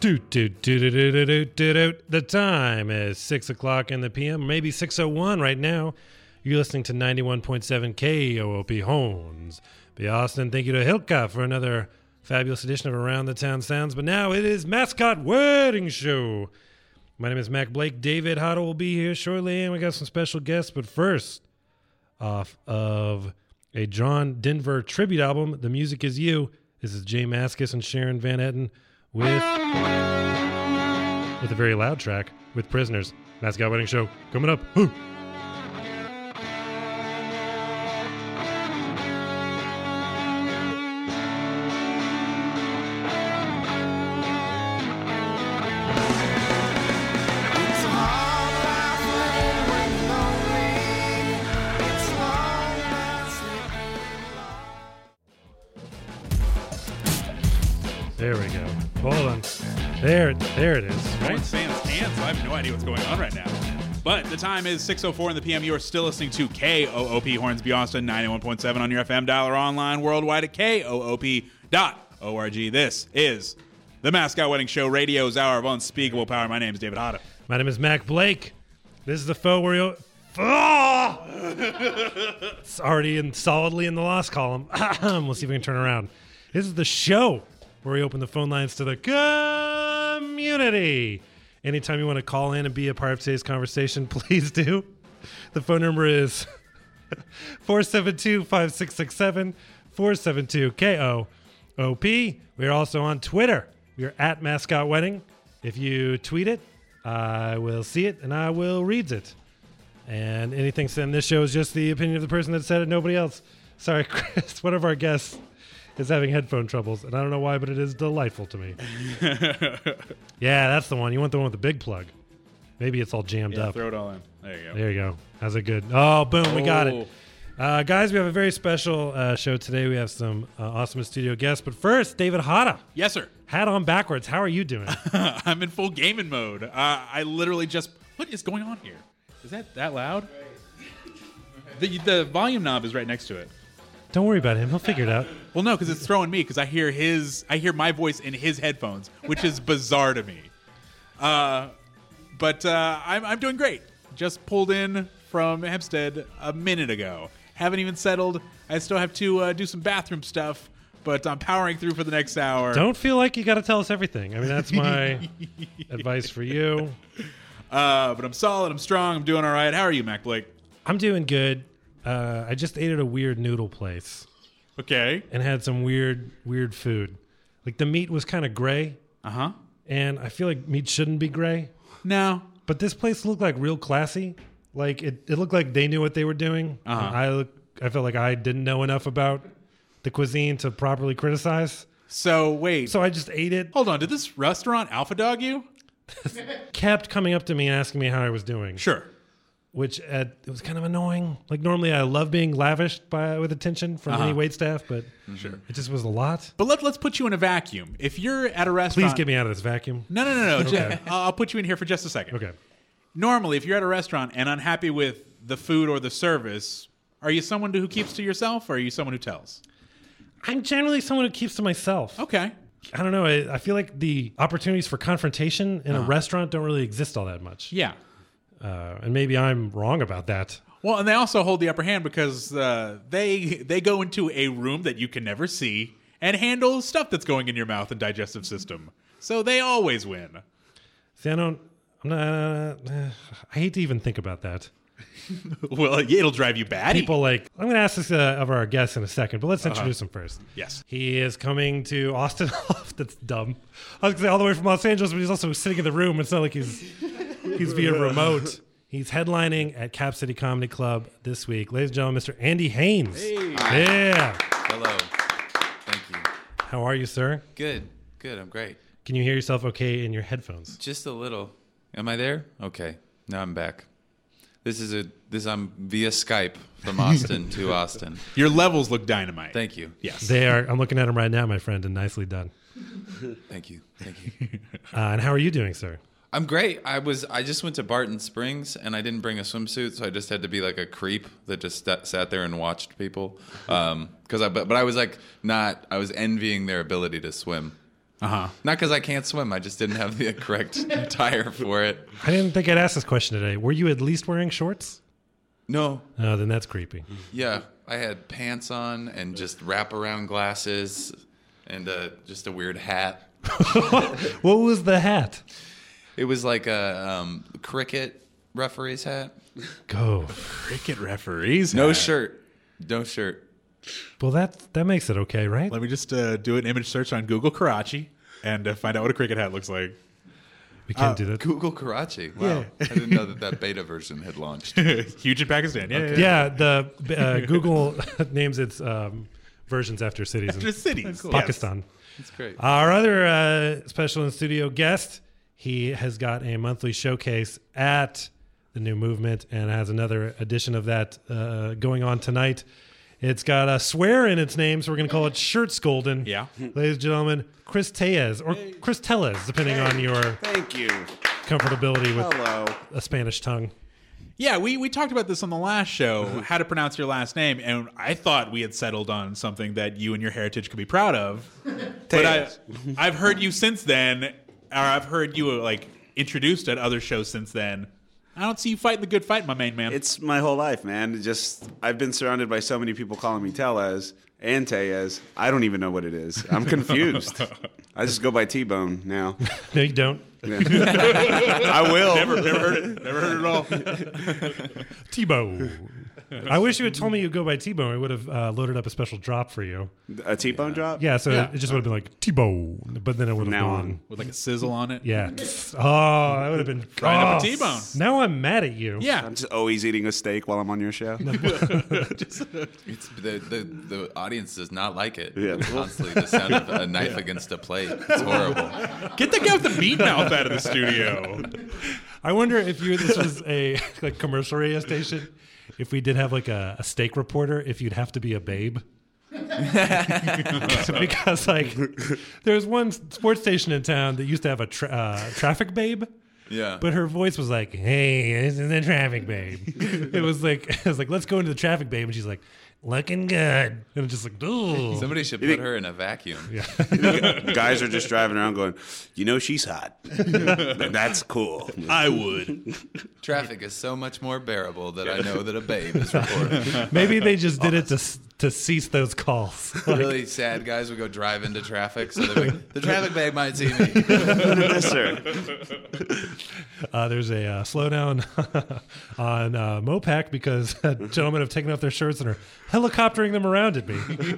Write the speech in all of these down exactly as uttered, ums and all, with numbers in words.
Do, do, do, do, do, do, do, do, do. The time is six o'clock in the p m, maybe six oh one right now. You're listening to ninety-one point seven K O O P Horns. Be Austin, thank you to Hilka for another fabulous edition of Around the Town Sounds. But now it is Mascot Wedding Show. My name is Mac Blake. David Hotta will be here shortly, and we got some special guests. But first, off of a John Denver tribute album, The Music Is You, this is Jay Mascis and Sharon Van Etten with, with a very loud track with Prisoners. Mascot Wedding Show coming up. Woo! There we go. Hold on. There, there it is. Right? Sans hands, so I have no idea what's going on right now. But the time is six oh four in the p m. You are still listening to K O O P Hornsby Austin, ninety-one point seven on your F M dial or online worldwide at K O O P dot org. This is the Mascot Wedding Show, radio's hour of unspeakable power. My name is David Hotta. My name is Mac Blake. This is the faux where you... Oh! It's already in, solidly in the loss column. We'll see if we can turn around. This is the show where we open the phone lines to the community. Anytime you want to call in and be a part of today's conversation, please do. The phone number is four seven two, five six six seven, four seven two K O O P. We are also on Twitter. We are at Mascot Wedding. If you tweet it, I will see it and I will read it. And anything said in this show is just the opinion of the person that said it, nobody else. Sorry, Chris, one of our guests is having headphone troubles, and I don't know why, but it is delightful to me. Yeah, that's the one. You want the one with the big plug. Maybe it's all jammed yeah, up. Throw it all in. There you go. There you go. How's it good? Oh, boom, oh. we got it. Uh, guys, we have a very special uh, show today. We have some uh, awesome studio guests. But first, David Hotta. Yes, sir. Hat on backwards. How are you doing? I'm in full gaming mode. Uh, I literally just... What is going on here? Is that that loud? The, the volume knob is right next to it. Don't worry about him. He'll figure it out. Well, no, because it's throwing me because I hear his, I hear my voice in his headphones, which is bizarre to me. Uh, but uh, I'm, I'm doing great. Just pulled in from Hempstead a minute ago. Haven't even settled. I still have to uh, do some bathroom stuff, but I'm powering through for the next hour. Don't feel like you got to tell us everything. I mean, that's my advice for you. Uh, but I'm solid. I'm strong. I'm doing all right. How are you, Mac Blake? I'm doing good. Uh, I just ate at a weird noodle place. Okay. And had some weird, weird food. Like the meat was kind of gray. Uh-huh. And I feel like meat shouldn't be gray. No. But this place looked like real classy. Like it, it looked like they knew what they were doing. Uh-huh. I look, I felt like I didn't know enough about the cuisine to properly criticize. So wait. So I just ate it. Hold on. Did this restaurant Alpha Dog you? Kept coming up to me and asking me how I was doing. Sure. Which uh, it was kind of annoying. Like normally I love being lavished by with attention from uh-huh. any waitstaff, but sure. it just was a lot. But let, let's put you in a vacuum. If you're at a restaurant... Please get me out of this vacuum. No, no, no, no. Okay. Just, I'll put you in here for just a second. Okay. Normally, if you're at a restaurant and unhappy with the food or the service, are you someone who keeps to yourself or are you someone who tells? I'm generally someone who keeps to myself. Okay. I don't know. I, I feel like the opportunities for confrontation in uh-huh. a restaurant don't really exist all that much. Yeah. Uh, and maybe I'm wrong about that. Well, and they also hold the upper hand because uh, they they go into a room that you can never see and handle stuff that's going in your mouth and digestive system. So they always win. See, I don't... I'm not, uh, I hate to even think about that. Well, it'll drive you batty. People like... I'm going to ask this uh, of our guests in a second, but let's introduce uh-huh. him first. Yes. He is coming to Austin. That's dumb. I was going to say all the way from Los Angeles, but he's also sitting in the room. It's not like he's... He's via remote. He's headlining at Cap City Comedy Club this week. Ladies and gentlemen, Mister Andy Haynes. Hey. Yeah. Hello. Thank you. How are you, sir? Good. Good. I'm great. Can you hear yourself okay in your headphones? Just a little. Am I there? Okay. Now I'm back. This is a this I'm via Skype from Austin to Austin. Your levels look dynamite. Thank you. Yes. They are. I'm looking at them right now, my friend, and nicely done. Thank you. Thank you. Uh, and how are you doing, sir? I'm great. I was. I just went to Barton Springs, and I didn't bring a swimsuit, so I just had to be like a creep that just st- sat there and watched people. Um, because I, but, but I was like not. I was envying their ability to swim. Uh-huh. Not because I can't swim. I just didn't have the correct attire for it. I didn't think I'd ask this question today. Were you at least wearing shorts? No. Oh, then that's creepy. Yeah. I had pants on and just wraparound glasses and uh, just a weird hat. What was the hat? It was like a um, cricket referee's hat. Go. Cricket referees. No hat. shirt. No shirt. Well, that that makes it okay, right? Let me just uh, do an image search on Google Karachi and uh, find out what a cricket hat looks like. We can't Uh, do that. Google Karachi. Wow. I didn't know that that beta version had launched. Huge in Pakistan. Yeah, yeah, yeah. Yeah, the uh, Google names its um, versions after cities After in cities. Yes. Pakistan. That's great. Our other uh, special in studio guest, he has got a monthly showcase at the New Movement and has another edition of that uh, going on tonight. It's got a swear in its name, so we're going to call it Shirts Golden. Yeah. Ladies and gentlemen, Chris Tellez, or Chris Tellez, depending on your Thank you. comfortability with Hello. a Spanish tongue. Yeah, we, we talked about this on the last show, how to pronounce your last name, and I thought we had settled on something that you and your heritage could be proud of. But I, I've heard you since then, or I've heard you like introduced at other shows since then. I don't see you fighting the good fight, my main man. It's my whole life, man. It just I've been surrounded by so many people calling me Tellez and Tellez. I don't even know what it is. I'm confused. I just go by T-Bone now. No, you don't. Yeah. I will. never, never heard it. Never heard it at all. T-Bone. I wish you had told me you go by T-Bone. I would have uh, loaded up a special drop for you. A T-Bone drop? Yeah, so Yeah. it just would have been like T-Bone, but then it would have Now gone. on. With like a sizzle on it. Yeah. Oh, that would have been Right up a oh. T-bone. Now I'm mad at you. Yeah. I'm just always eating a steak while I'm on your show. It's the, the the audience does not like it. Yeah. Constantly the sound of a knife against a plate. It's horrible. Get the guy with the meat mouth out of the studio. I wonder if you this was a like commercial radio station, if we did have like a, a steak reporter, if you'd have to be a babe. Because like there's one sports station in town that used to have a tra- uh, traffic babe. Yeah. But her voice was like, "Hey, this is the traffic babe." It was like, it was like, "Let's go into the traffic babe," and she's like, "Looking good," and it's just like, "Ooh." Somebody should put her in a vacuum. Guys are just driving around going, you know she's hot. That's cool. I would. Traffic is so much more bearable that I know that a babe is reported. Maybe they just did it to to cease those calls. Like, Really sad guys would go drive into traffic, so they're like, the traffic bag might see me. Yes, sir. uh, there's a uh, slowdown on uh, Mopac because uh, gentlemen have taken off their shirts and are helicoptering them around at me.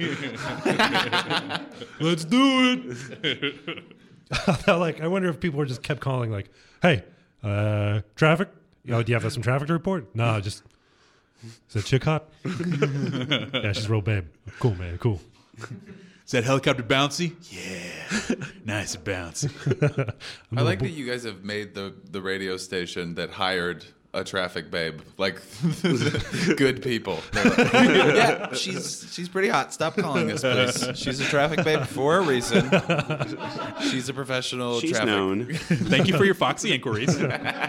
Let's do it. Like, I wonder if people were just kept calling, like, "Hey, uh, traffic? Oh, do you have some traffic to report?" No, just is that chick hot? Yeah, she's real babe. Cool, man. Cool. Is that helicopter bouncy? Yeah. Nice and bouncy. I like that you guys have made the, the radio station that hired a traffic babe, like good people. They're like, yeah, she's she's pretty hot. Stop calling us, please. She's a traffic babe for a reason. She's a professional She's traffic. known. Thank you for your Foxy inquiries.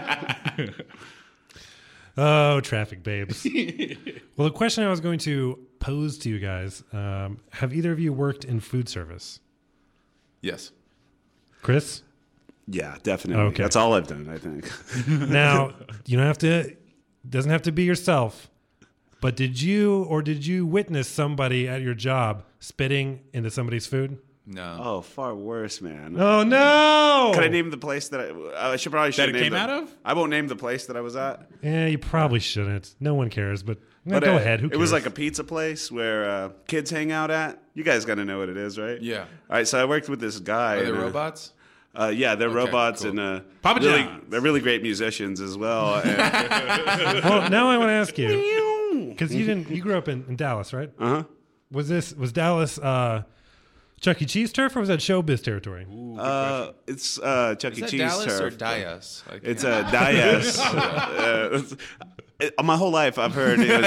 Oh, traffic babes. Well, the question I was going to pose to you guys, um, have either of you worked in food service? Yes. Chris? Yeah, definitely. Okay. That's all I've done, I think. Now, you don't have to, doesn't have to be yourself, but did you or did you witness somebody at your job spitting into somebody's food? No. Oh, far worse, man. Oh, no! Can I name the place that I, I should probably should That it name came the- out of? I won't name the place that I was at. Yeah, you probably shouldn't. No one cares, but, no, But go uh, ahead. Who it cares? was like a pizza place where uh, kids hang out at. You guys got to know what it is, right? Yeah. All right, so I worked with this guy. Are they and, uh, robots? Uh, yeah, they're Okay, robots cool. and uh, Papa really, John's. they're really great musicians as well. And, Well, now I want to ask you, because you didn't, you grew up in, in Dallas, right? uh-huh. Was this, was Dallas uh, Chuck E. Cheese turf or was that showbiz territory? Uh, it's uh, Chuck Is E. that Cheese Dallas turf. or Dias? I It's can't- a Dias. uh, it's- It, my whole life, I've heard it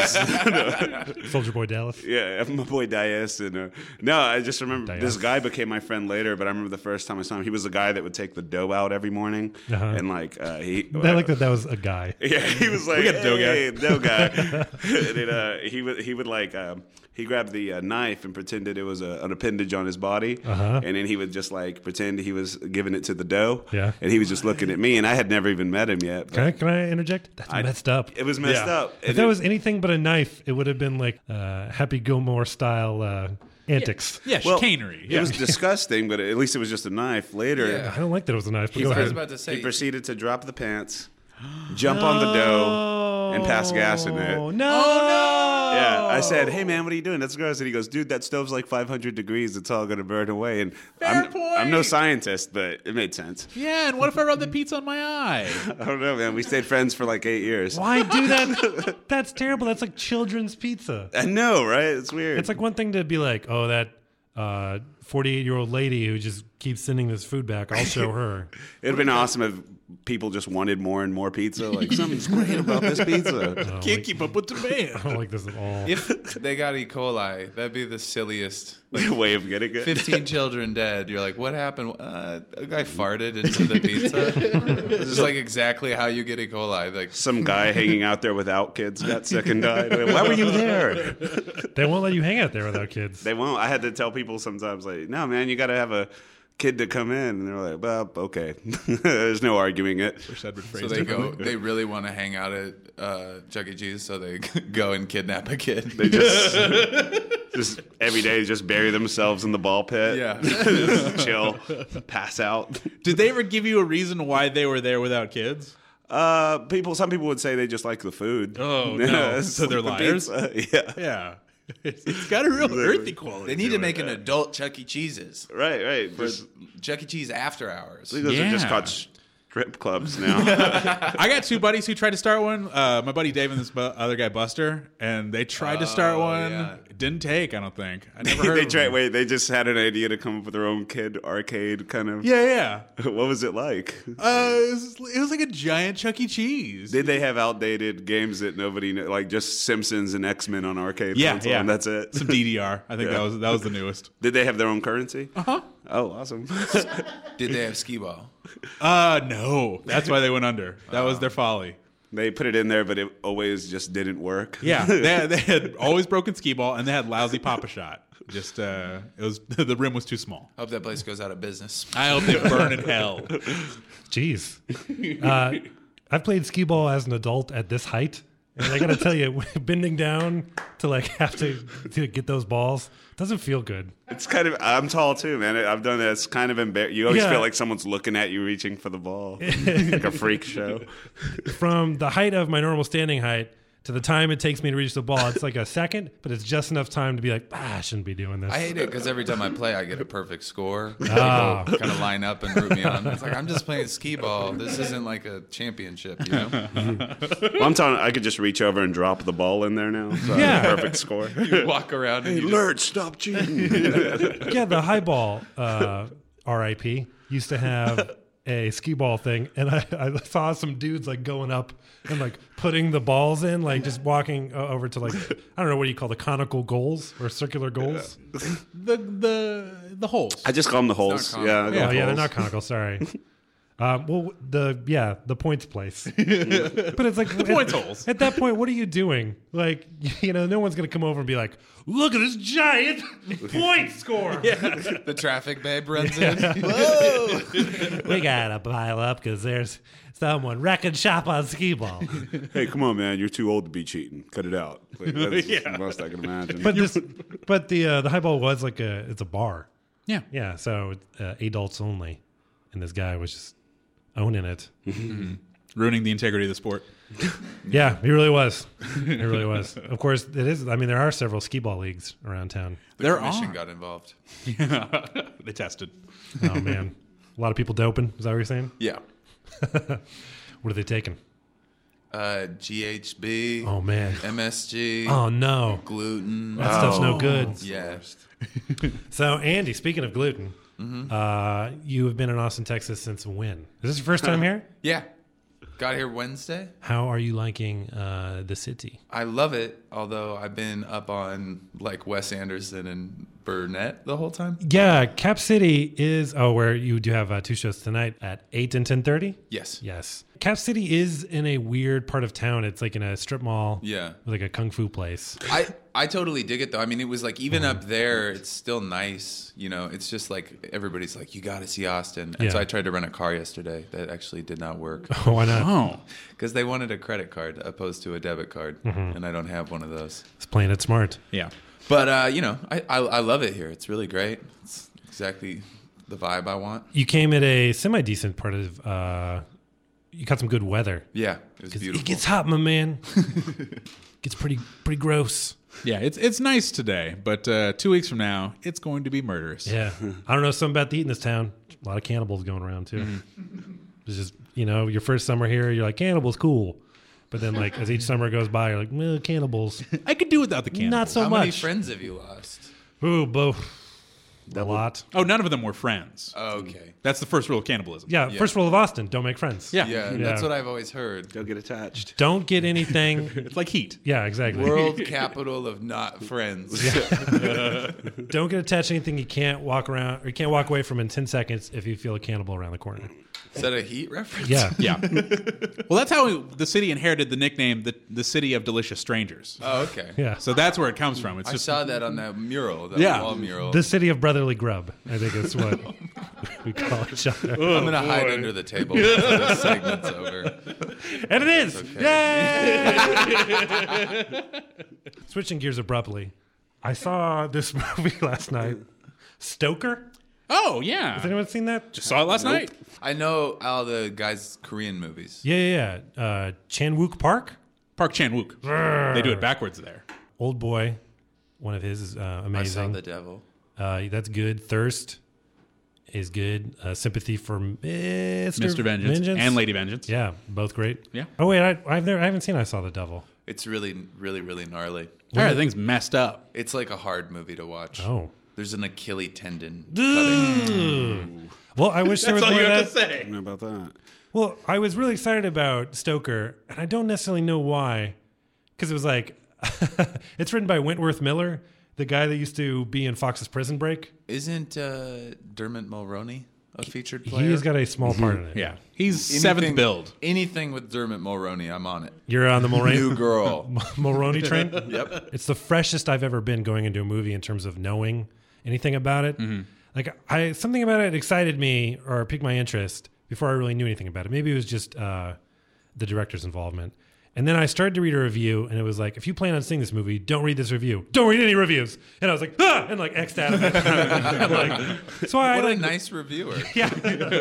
was. Soldier Boy Dallas. Yeah, my boy Dias. And, uh, no, I just remember Dias. this guy became my friend later, but I remember the first time I saw him, he was the guy that would take the dough out every morning. Uh-huh. And like, uh, he. I like that that was a guy. Yeah, he was like, got a dough guy." hey, dough guy. and it, uh, he would, he would like, um, he grabbed the uh, knife and pretended it was a, an appendage on his body. Uh-huh. And then he would just like pretend he was giving it to the dough. Yeah. And he was just looking at me, and I had never even met him yet. but Can I, can I interject? That's I- messed up. It was messed Yeah. up. If And that it- was anything but a knife, it would have been like uh, Happy Gilmore style uh, antics. Yeah, well, chicanery. It Yeah. was disgusting, but at least it was just a knife. Later, Yeah. I don't like that it was a knife, but He's- go I was ahead. about to say. he proceeded to drop the pants, jump on the dough, and pass gas in it. Oh, no. Yeah, I said, "Hey man, what are you doing? That's gross." And he goes, "Dude, that stove's like five hundred degrees. It's all gonna burn away." And Fair I'm, point. I'm no scientist, but it made sense. Yeah, and what if I rub the pizza on my eye? I don't know, man. We stayed friends for like eight years. Why do that? That's terrible. That's like children's pizza. I know, right? It's weird. It's like one thing to be like, oh, that uh, forty-eight-year-old lady who just keeps sending this food back. I'll show her. It'd been awesome if people just wanted more and more pizza. Like something's great about this pizza. Oh, Can't like- keep up with I demand. don't like this at all. If they got E. coli, that'd be the silliest. Like a way of getting it. Fifteen children dead. You're like, what happened? Uh, a guy farted into the pizza. This is like exactly how you get E. coli. Like, Some guy hanging out there without kids got sick and died. Like, why were you there? They won't let you hang out there without kids. They won't. I had to tell people sometimes, like, no, man, you got to have a kid to come in. And they're like, well, okay. There's no arguing it. Wish I'd been so phrased they go. differently. They really want to hang out at uh, Chuck E. Cheese, so they go and kidnap a kid. They just, just every day, just bury themselves in the ball pit. Yeah. Just chill, pass out. Did they ever give you a reason why they were there without kids? Uh, people, some people would say they just like the food. Oh, no. It's So they're the liars? pizza. Yeah. Yeah. It's, it's got a real earthy quality. They need to to it. make an adult Chuck E. Cheese's Right, right. for Just, Chuck E. Cheese after hours. those are just Yeah. called strip clubs now. I got two buddies who tried to start one. Uh, my buddy Dave and this bu- other guy Buster, and they tried to start Oh, one. yeah. It didn't take. I don't think. I never heard. they of tried. them. Wait, they just had an idea to come up with their own kid arcade kind of. Yeah, yeah. What was it like? Uh, it, was, it was like a giant Chuck E. Cheese. Did they have outdated games that nobody knew, like just Simpsons and X Men on arcade Yeah, console, yeah. and that's it? Some D D R. I think Yeah. that was that was the newest. Did they have their own currency? Uh Uh-huh. huh. Oh, awesome. Did they have skee ball? Uh no. That's why they went under. That was their folly. They put it in there, but it always just didn't work. Yeah, they had, they had always broken skee ball, and they had lousy Papa Shot. Just uh, it was the rim was too small. Hope that place goes out of business. I hope they burn in hell. Jeez. Uh, I've played skee ball as an adult at this height. And I got to tell you, bending down to like have to, to get those balls doesn't feel good. It's kind of. I'm tall too, man. I've done that. It's kind of embarrassing. You always Yeah. feel like someone's looking at you, reaching for the ball, like a freak show. From the height of my normal standing height to the time it takes me to reach the ball, it's like a second, but it's just enough time to be like, ah, I shouldn't be doing this. I hate it because every time I play, I get a perfect score. Ah. People kind of line up and root me on. It's like I'm just playing skee ball. This isn't like a championship, you know. Well, I'm telling. I could just reach over and drop the ball in there now. So I have a Yeah. perfect score. You walk around and Hey, you Lurch, stop cheating. Yeah, the high ball, uh, R I P, used to have a skee ball thing, and I, I saw some dudes like going up and like putting the balls in, like just walking uh, over to like I don't know what do you call the conical goals or circular goals? The the the holes. I just call them the holes. not Yeah, common. I go Oh yeah, they're holes. not conical. Sorry. Uh, well, the yeah, the points place, but it's like the points holes. At that point, what are you doing? Like, you know, no one's gonna come over and be like, "Look at this giant point score." the traffic babe runs in. We gotta pile up because there's someone wrecking shop on skee ball. Hey, come on, man! You're too old to be cheating. Cut it out. Like, that's Yeah. the most I can imagine. But this, but the uh, the high ball was like a it's a bar. Yeah. Yeah, so uh, adults only, and this guy was just owning it. Ruining the integrity of the sport. Yeah, he really was. He really was. Of course, it is. I mean, there are several skee ball leagues around town. The There commission are. got involved. They tested. Oh man, a lot of people doping. Is that what you're saying? Yeah. What are they taking? Uh, G H B, Oh man. M S G, Oh no, gluten. that stuff's no good. Yeah. So Andy, speaking of gluten, uh, you have been in Austin, Texas since when? Is this your first time here? Yeah. Got here Wednesday. How are you liking uh, the city? I love it, although I've been up on like Wes Anderson and Burnett the whole time. Yeah, Cap City is oh, where you do have uh, two shows tonight at eight and ten thirty. Yes. Yes, Cap City is in a weird part of town. It's like in a strip mall. Yeah. Like a kung fu place. I, I totally dig it though. I mean, it was like even up there, it's still nice. You know, it's just like everybody's like, you got to see Austin. And Yeah. so I tried to rent a car yesterday. That actually did not work Oh, why not? Oh, because they wanted a credit card opposed to a debit card, and I don't have one of those. It's playing it smart. yeah. But uh, you know, I, I I love it here. It's really great. It's exactly the vibe I want. You came at a semi decent part of. Uh, you got some good weather. Yeah, it was 'Cause beautiful. It gets hot, my man. Gets pretty pretty gross. Yeah, it's it's nice today, but uh, two weeks from now, it's going to be murderous. Yeah, I don't know something about the heat in this town. A lot of cannibals going around too. It's just you know your first summer here, you're like cannibals cool, but then like as each summer goes by, you're like well, cannibals I could do without the cannibals. not so How much. many friends have you lost? Ooh, bo- a lot. Oh, none of them were friends. Oh, okay. That's the first rule of cannibalism. Yeah, Yeah. first rule of Austin: don't make friends. Yeah. Yeah, Yeah. that's what I've always heard. Don't get attached. Don't get anything. It's like heat. Yeah, exactly. World capital of not friends. Don't get attached to anything you can't walk around or you can't walk away from in ten seconds if you feel a cannibal around the corner. Is that a heat reference? Yeah. Yeah. Well, that's how the city inherited the nickname the, the City of Delicious Strangers. Oh, okay. Yeah. So that's where it comes from. It's I just saw that on that mural, that Yeah. wall mural. The city of brotherly grub, I think is what we call each other. I'm gonna hide under the table until this segment's over. And it is. Okay. Yay! Switching gears abruptly, I saw this movie last night. Stoker? oh yeah. Has anyone seen that? Just saw it last night. I know all the guys' Korean movies. Yeah, yeah, yeah. Uh, Chan Wook Park? Park Chan Wook. They do it backwards there. Old Boy. One of his is uh, I saw amazing. the devil. Uh, that's good. Thirst is good. Uh, Sympathy for Mister Mister Vengeance, and Lady Vengeance. Yeah, both great. Yeah. Oh wait, I, I've never, I haven't seen I Saw the Devil. It's really, really, really gnarly. Everything's messed up. It's like a hard movie to watch. Oh. There's an Achilles tendon cutting. Well, I wish there was more of that. say. I don't know about that. Well, I was really excited about Stoker, and I don't necessarily know why, because it was like it's written by Wentworth Miller, the guy that used to be in Fox's Prison Break. Isn't uh, Dermot Mulroney a featured player? He's got a small part in it. Yeah. He's Anything- seventh build. Anything with Dermot Mulroney, I'm on it. You're on the Mulroney, New girl. Mulroney train. Yep. It's the freshest I've ever been going into a movie in terms of knowing anything about it. Like I, something about it excited me or piqued my interest before I really knew anything about it. Maybe it was just uh, the director's involvement. And then I started to read a review, and it was like, if you plan on seeing this movie, don't read this review. Don't read any reviews. And I was like, ah! And like, X'd out of it. And, like, so I What like, a nice reviewer. yeah.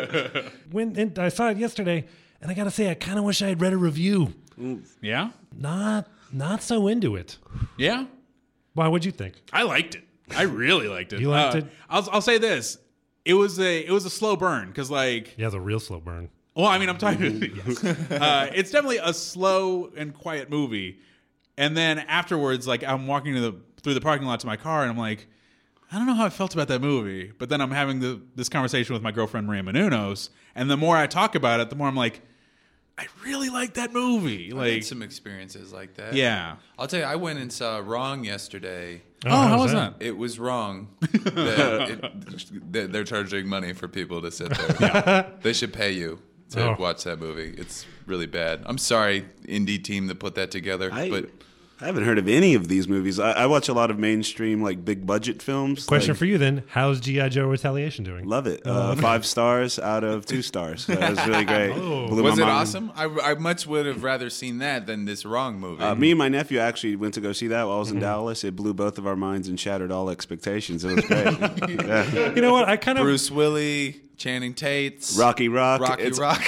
when and I saw it yesterday, and I gotta say, I kind of wish I had read a review. Yeah. Not, not so into it. Yeah. Why? What'd you think? I liked it. I really liked it. You liked Uh, it? I'll I'll say this. It was a it was a slow burn because like Yeah, it's a real slow burn. well I mean I'm talking yes. uh, it's definitely a slow and quiet movie, and then afterwards like I'm walking to the through the parking lot to my car and I'm like I don't know how I felt about that movie, but then I'm having the, this conversation with my girlfriend Maria Menounos, and the more I talk about it, the more I'm like I really like that movie. I Like had some experiences like that. yeah. I'll tell you, I went and saw Wrong yesterday. Oh, how was that? It was wrong. that it, that they're charging money for people to sit there. They should pay you to Oh. watch that movie. It's really bad. I'm sorry, indie team that put that together, I, but I haven't heard of any of these movies. I, I watch a lot of mainstream, like big budget films. Question like, for you then: how's G I Joe Retaliation doing? Love it. Uh, five stars out of two stars. So it was really great. Oh. Blew was my it mind. awesome? I, I much would have rather seen that than this Wrong movie. Uh, me and my nephew actually went to go see that while I was in Dallas. It blew both of our minds and shattered all expectations. It was great. Yeah. You know what? I kind of Bruce Willie, Channing Tate's, Rocky Rock. Rocky It's- Rock.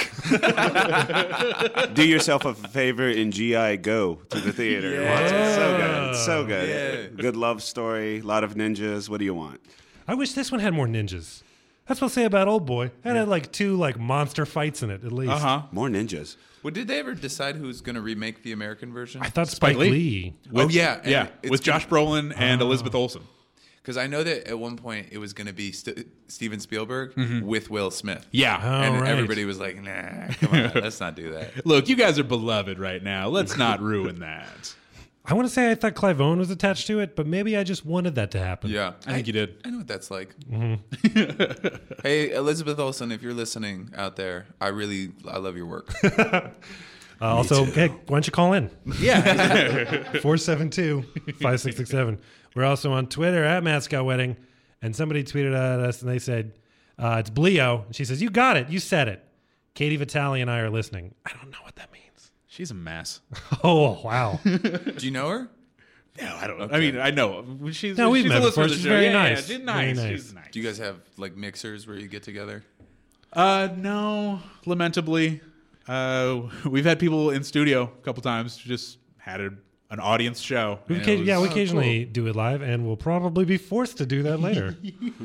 Do yourself a favor and G I Go to the theater and watch it. So good. It's so good. Yeah. Good love story. A lot of ninjas. What do you want? I wish this one had more ninjas. That's what I'll say about Old Boy. It had like two like monster fights in it at least. Uh huh. More ninjas. well, did they ever decide who's going to remake the American version? I thought Spike, Spike Lee. Lee. oh yeah, and Yeah, it's with Josh Brolin and Oh. Elizabeth Olsen. Because I know that at one point it was going to be St- Steven Spielberg with Will Smith. Yeah. Oh, and right. everybody was like, nah, come on, let's not do that. Look, you guys are beloved right now. Let's not ruin that. I want to say I thought Clive Owen was attached to it, but maybe I just wanted that to happen. Yeah. I think you did. I know what that's like. Mm-hmm. Hey, Elizabeth Olsen, if you're listening out there, I really, I love your work. Uh, also, hey, why don't you call in? Yeah. four seven two, five six six seven. We're also on Twitter at Mascot Wedding. And somebody tweeted at us and they said, uh, it's Bleo. And she says, you got it. You said it. Katie Vitale and I are listening. I don't know what that means. She's a mess. Oh, wow. Do you know her? No, I don't know. Okay. I mean, I know. She's, No, we've she's met a listener before. of the She's show. very yeah, nice. Yeah, she's Very nice. nice. She's nice. Do you guys have like mixers where you get together? Uh, no, lamentably. Uh, we've had people in studio a couple times. Just had a, an audience show. We and occa- it was- yeah, we oh, occasionally do it live, and we'll probably be forced to do that later.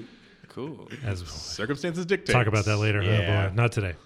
Cool. As cool. Circumstances dictate. talk about that later. Yeah. Oh boy, not today.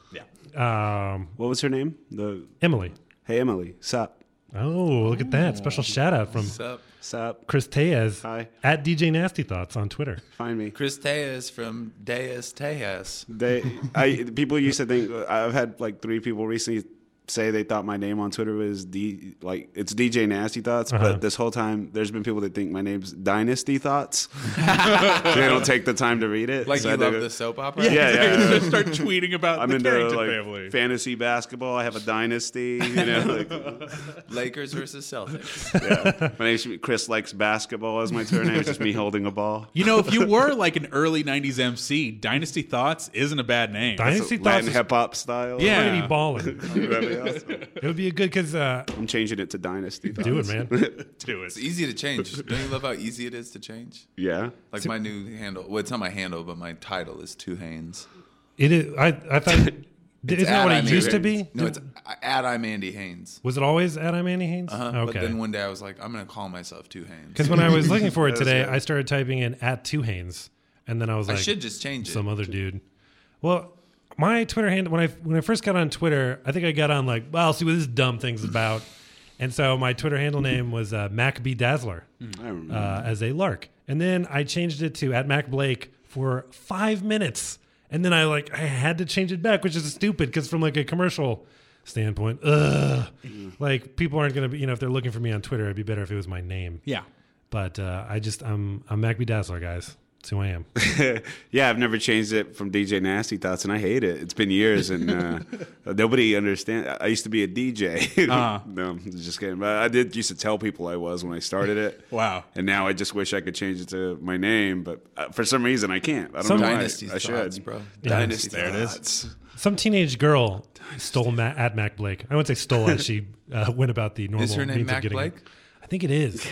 Yeah. Um, What was her name? The Emily. Hey Emily, sup? Oh, look at that special shout out from What's up? Sup? Chris Tejas Hi. at D J Nasty Thoughts on Twitter. Find me. Chris Tejas from Deus Tejas. They, I people used to think I've had like three people recently say they thought my name on Twitter was D like it's D J Nasty Thoughts, Uh-huh. but this whole time there's been people that think my name's Dynasty Thoughts. They don't take the time to read it. Like So you I love think- the soap opera? Yeah, yeah. Just start tweeting about I'm the into Carrington like family. fantasy basketball. I have a dynasty. You know, like, Lakers versus Celtics. yeah. My name should be Chris likes basketball as my Twitter name. It's just me holding a ball. You know, if you were like an early nineties M C, Dynasty Thoughts isn't a bad name. Dynasty Thoughts Latin is hip hop style. Yeah. pretty balling. That'd be awesome. It would be a good because uh, I'm changing it to Dynasty Thoughts. do it, man. Do It's it. easy to change. Don't you love how easy it is to change? Yeah. Like my new handle. Well, it's not my handle, but my title is Two Haynes. It is. I I thought. Isn't It's that what at it I'm used to Andy- be? No, it's at I'm Andy Haynes. Was it always at I'm Andy Haynes? Uh-huh. Okay. But then one day I was like, I'm going to call myself Two Haynes. Because when I was looking for it That's today, good. I started typing in at Two Haynes, and then I was I like, should just change it. some other dude. Well, my Twitter handle when I when I first got on Twitter, I think I got on like, well, I'll see what this dumb thing's about, and so my Twitter handle name was uh, Mac B Dazzler I remember. uh, as a lark, and then I changed it to at Mac Blake for five minutes, and then I like I had to change it back, which is stupid because from like a commercial standpoint, ugh, like people aren't gonna be, you know, if they're looking for me on Twitter, it'd be better if it was my name. Yeah. But uh, I just I'm I'm Mac B Dazzler, guys. That's who I am. Yeah, I've never changed it from D J Nasty Thoughts, and I hate it. It's been years, and uh, nobody understands. I used to be a D J. Uh-huh. No, I'm just kidding. But I did used to tell people I was when I started it. Wow. And now I just wish I could change it to my name, but uh, for some reason I can't. I don't Some- know why. Dynasty I thoughts, should. bro. Yeah. Dynasty There it is. thoughts. Some teenage girl stole Ma- at Mac Blake. I wouldn't say stole as she uh, went about the normal Is her name means of Mac getting Blake? it. I think it is.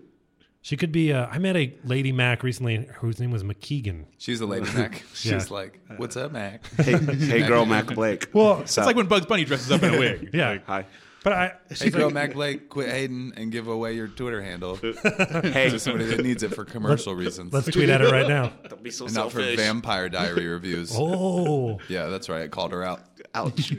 She could be. Uh, I met a lady Mac recently whose name was McKeegan. She's a lady Mac. She's Yeah. like, what's up, Mac? Hey, hey, girl, Mac Blake. Well, It's like when Bugs Bunny dresses up in a wig. yeah, Like, Hi. but I. She's Hey, girl, like, Mac Blake, quit hating and give away your Twitter handle Hey, to somebody that needs it for commercial reasons. let's tweet at her right now. don't be so and not for selfish. Vampire Diary reviews. Oh, Yeah, that's right. I called her out. Ouch.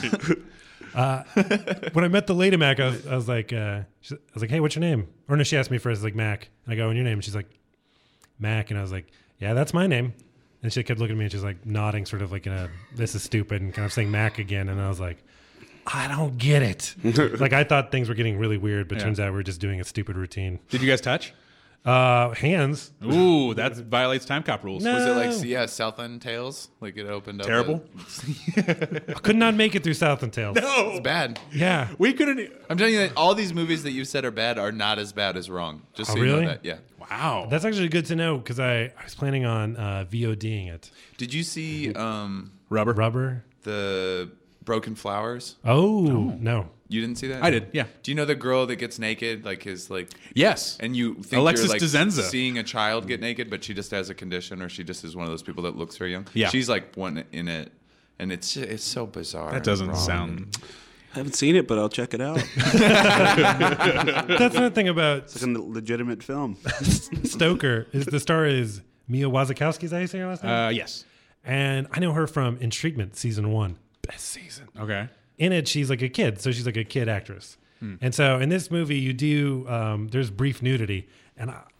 when I met the lady Mac, I was, I was like, uh, she, I was like, hey, what's your name? Or no, she asked me first, like Mac. And I go, and your name? She's like, Mac, and I was like, yeah, that's my name. And she kept looking at me and she's like nodding, sort of like in a, this is stupid, and kind of saying Mac again. And I was like, I don't get it. Like I thought things were getting really weird, but Yeah. turns out we're just doing a stupid routine. Did you guys touch? Uh, hands. Ooh, that violates time cop rules. No. Was it like, yeah, Southland Tales? Like it opened up. Terrible? I could not make it through Southland Tales. No. It's bad. Yeah. We couldn't. I'm telling you that all these movies that you said are bad are not as bad as Wrong. Just so Oh, you really? know that. Yeah. Wow. That's actually good to know because I, I was planning on uh, VODing it. Did you see um, Rubber. Rubber. the Broken Flowers? Oh, no. You didn't see that? I did, yeah. Do you know the girl that gets naked, like his like, Yes. and you think Alexis you're like Dezenza. seeing a child get naked, but she just has a condition, or she just is one of those people that looks very young. Yeah. she's like one in it, and it's it's so bizarre. That doesn't and wrong. sound. I haven't seen it, but I'll check it out. That's another thing about It's like a legitimate film. Stoker is the star is Mia Wasikowska. Is that how you say her last name? Uh, yes. And I know her from In Treatment season one. Best season. Okay. In it, she's like a kid, so she's like a kid actress. And so in this movie, you do um, there's brief nudity, and I,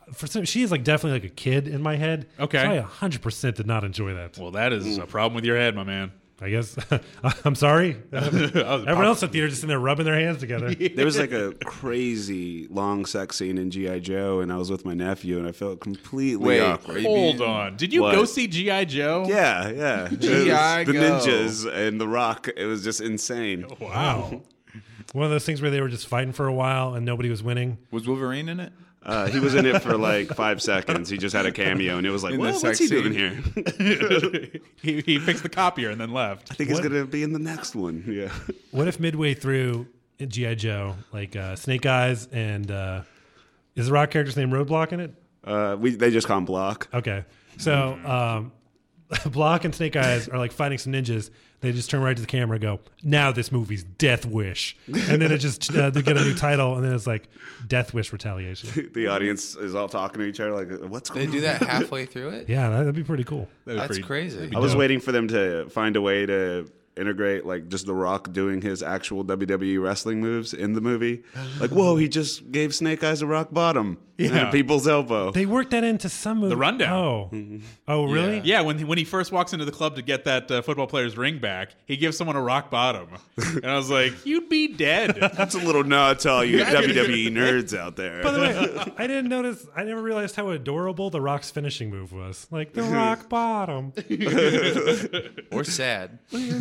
for some, she is like definitely like a kid in my head. Okay. So I one hundred percent did not enjoy that. Well, that is a problem with your head, my man. I guess. I'm sorry. Everyone else at the theater just in there rubbing their hands together. There was like a crazy long sex scene in G I. Joe, and I was with my nephew, and I felt completely Wait, awkward. are you Hold being- on. Did you What? go see G I. Joe? Yeah, yeah. It G I. was The Go. ninjas and The Rock. It was just insane. Wow. One of those things where they were just fighting for a while and nobody was winning. Was Wolverine in it? Uh, he was in it for like five seconds. He just had a cameo, and it was like, In the well, what's sex he scene. doing here? he, he fixed the copier and then left. I think he's gonna be in the next one. Yeah. What if midway through G I. Joe, like uh, Snake Eyes and uh, is the Rock character's name Roadblock in it? Uh, we they just call him Block. Okay. So um, Block and Snake Eyes are like fighting some ninjas. They just turn right to the camera and go, now this movie's Death Wish. And then it just, uh, they get a new title, and then it's like Death Wish Retaliation. The audience is all talking to each other like, what's going They on? do that halfway through it? Yeah, that'd be pretty cool. That was That's pretty- crazy. I was dope. waiting for them to find a way to integrate like just The Rock doing his actual W W E wrestling moves in the movie. Like, whoa, he just gave Snake Eyes a rock bottom and Yeah. a people's elbow. They worked that into some movie. The Rundown. Oh. Oh, really? Yeah. Yeah, when when he first walks into the club to get that uh, football player's ring back, he gives someone a rock bottom, and I was like, "You'd be dead." That's a little nod to all you W W E nerds out there. By the way, I didn't notice, I never realized how adorable The Rock's finishing move was. Like, the rock bottom. Or sad.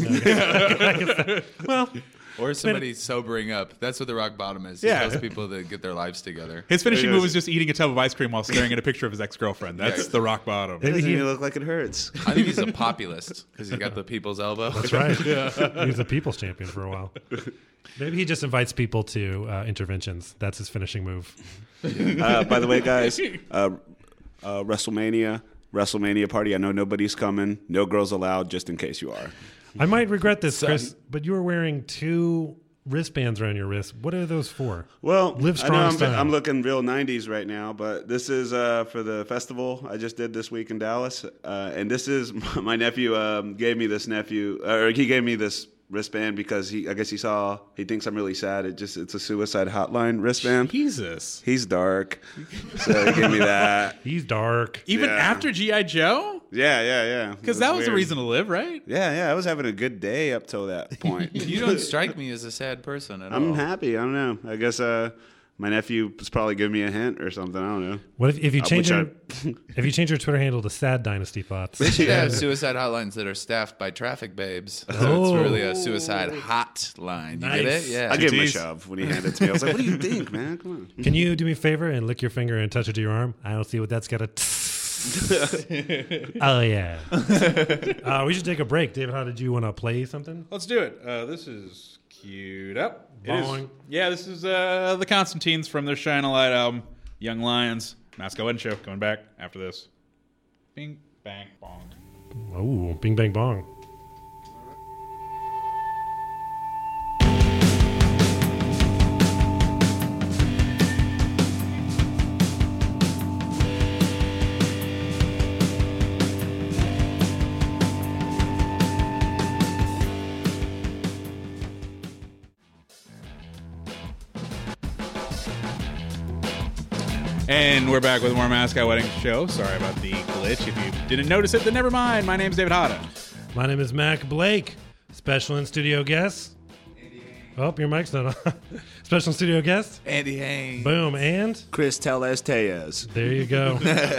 Well, Or somebody sobering up. That's what the rock bottom is. He Yeah. tells people to get their lives together. His finishing It move is. was just eating a tub of ice cream while staring at a picture of his ex girlfriend. That's Yeah. the rock bottom. It doesn't even look like it hurts. I think he's a populist because he's got the people's elbow. that's right. He was a people's champion for a while. Maybe he just invites people to uh, interventions. That's his finishing move. Uh, by the way, guys, uh, uh, WrestleMania, WrestleMania party. I know nobody's coming. No girls allowed, just in case you are. I might regret this, Son. Chris, but you were wearing two wristbands around your wrist. What are those for? Well, Live I know strong I'm, style. I'm looking real nineties right now, but this is uh, for the festival I just did this week in Dallas, uh, and this is my nephew um, gave me this nephew, or he gave me this wristband because he, I guess he saw, he thinks I'm really sad. It just, it's a suicide hotline wristband. Jesus. He's dark, so he gave me that. He's dark. Even Yeah. after G I. Joe? Yeah, yeah, yeah. Because It that was a weird. reason to live, right? Yeah, yeah. I was having a good day up till that point. You don't strike me as a sad person at I'm all. happy. I don't know. I guess uh, my nephew was probably giving me a hint or something. I don't know. What if, if you Uh, change which your if you change your Twitter handle to Sad Dynasty Thoughts? They should have suicide hotlines that are staffed by traffic babes. So Oh. it's really a suicide hotline. You get Nice. it? Yeah. I gave him a Jeez. shove when he handed it to me. I was like, "What do you think, man? Come on." Can you do me a favor and lick your finger and touch it to your arm? I don't see what that's got to. Oh yeah. uh, we should take a break, David. How did you want to play something? Let's do it. Uh, this is queued up. It is- Boing. yeah, this is uh, the Constantines from their Shine a Light album, Young Lions. Masco Wedding Show coming back after this. Bing, bang, bong. Oh, bing bang bong. And we're back with more Mascot Wedding Show. Sorry about the glitch. If you didn't notice it, then never mind. My name's David Hada. My name is Mac Blake. Special in studio guest. Oh, your mic's not on. Special in studio guest. Andy Haynes. Boom, and Chris Tellez Tellez. there you go.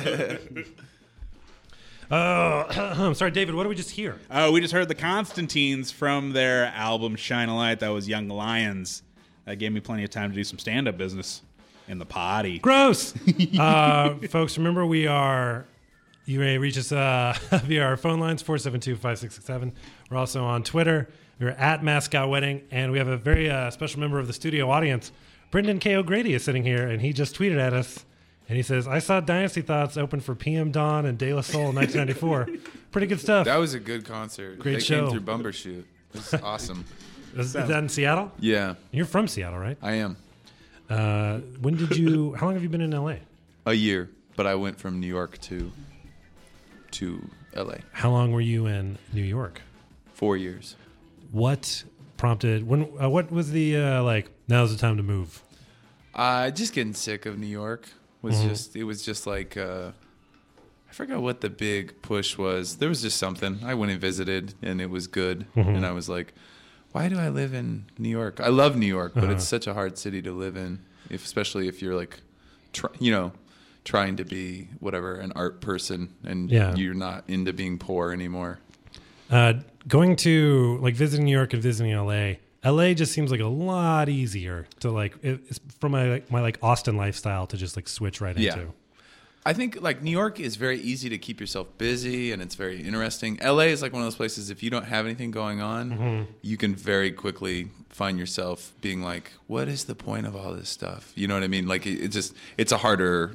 Oh, I'm sorry, David. What did we just hear? Oh, we just heard the Constantines from their album Shine a Light. That was Young Lions. That gave me plenty of time to do some stand-up business in the potty. Gross. uh, folks, remember we are, you may reach us uh, via our phone lines, four seven two, five six six seven. We're also on Twitter. We're at Mascot Wedding, and we have a very uh, special member of the studio audience. Brendan K. O'Grady is sitting here, and he just tweeted at us, and he says, I saw Dynasty Thoughts open for P M Dawn and De La Soul in nineteen ninety-four. Pretty good stuff. That was a good concert. Great they show. came through Bumbershoot. It was awesome. Is, is that in Seattle? Yeah, You're from Seattle, right? I am. Uh, when did you, how long have you been in L A? A year, but I went from New York to to L A. How long were you in New York? Four years. What prompted, when? Uh, what was the, uh, like, now's the time to move? Uh, just getting sick of New York. was just it was just like uh, I forgot what the big push was. There was just something. I went and visited, and it was good. Mm-hmm. And I was like, why do I live in New York? I love New York, but Uh-huh. it's such a hard city to live in, if, especially if you're like, try, you know, trying to be whatever an art person, and Yeah. you're not into being poor anymore. Uh, going to like visiting New York and visiting L A. L A just seems like a lot easier to like it, it's from my like, my like Austin lifestyle to just like switch right Yeah. into. I think like New York is very easy to keep yourself busy, and it's very interesting. L A is like one of those places, if you don't have anything going on, Mm-hmm. you can very quickly find yourself being like, what is the point of all this stuff? You know what I mean? Like it, it just, it's a harder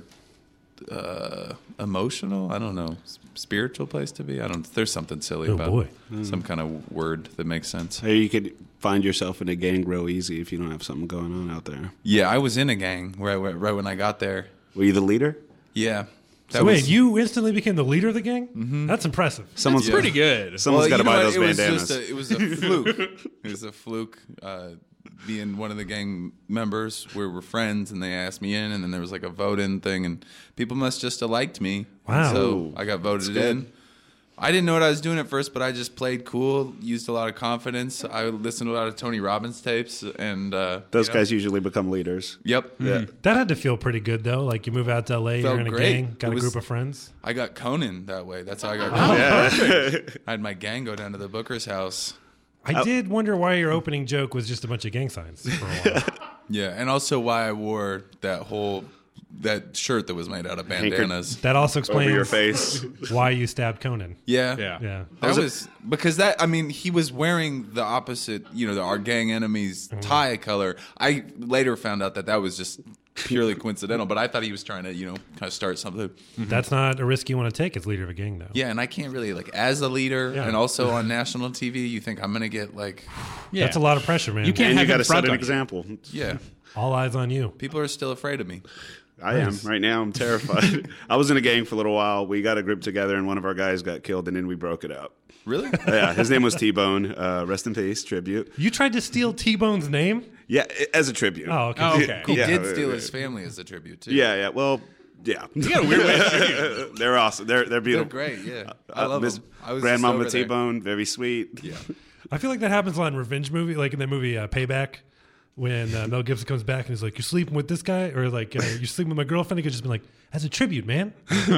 uh, emotional, I don't know, s- spiritual place to be. I don't, there's something silly Oh, about boy. some kind of word that makes sense. Or you could find yourself in a gang real easy if you don't have something going on out there. Yeah, I was in a gang right, right when I got there. Were you the leader? Yeah. So wait, you instantly became the leader of the gang? Mm-hmm. That's impressive. Someone's It's pretty good. Someone's got to you know buy what? those it was bandanas. Just a, it was a fluke. It was a fluke. Uh, being one of the gang members, we were friends, and they asked me in, and then there was like a vote-in thing, and people must just have liked me. Wow. So I got voted good. in. I didn't know what I was doing at first, but I just played cool, used a lot of confidence. I listened to a lot of Tony Robbins tapes, and uh, Those you know, guys usually become leaders. Yep. Yeah. That had to feel pretty good though. Like you move out to L A, Felt you're in a great. gang, got It a was- group of friends. I got Conan that way. That's how I got Oh. Conan. I had my gang go down to the Booker's house. I did wonder why your opening joke was just a bunch of gang signs for a while. Yeah, and also why I wore that whole that shirt that was made out of bandanas. That also Over your explains face. why you stabbed Conan. Yeah, Yeah. Yeah. That Was was, it- because that I mean he was wearing the opposite, you know, the, our gang enemy's Mm-hmm. tie color. I later found out that that was just purely coincidental, but I thought he was trying to, you know, kind of start something. That's not a risk you want to take as leader of a gang though. Yeah, and I can't really like as a leader Yeah. and also on national T V. You think I'm gonna get like, Yeah. That's a lot of pressure, man. You can't And you have got him to set front an on you. example. yeah, All eyes on you. people are still afraid of me. I am. Nice. Right now, I'm terrified. I was in a gang for a little while. We got a group together, and one of our guys got killed, and then we broke it up. Really? Yeah, his name was T-Bone. Uh, rest in peace, tribute. You tried to steal T-Bone's name? Yeah, i- as a tribute. Oh, okay. Oh, okay. He Yeah. did steal his family as a tribute too. Yeah, yeah. Well, yeah. You got a weird way of thinking. They're awesome. They're they're they're beautiful. great. Yeah, I Uh, love Miss them. I was just Grandmama over there. T-Bone, very sweet. Yeah. I feel like that happens a lot in revenge movie, like in the movie uh, Payback, when uh, Mel Gibson comes back and he's like, "You're sleeping with this guy," or like, uh, "You're sleeping with my girlfriend." He could just be like, "As a tribute, man."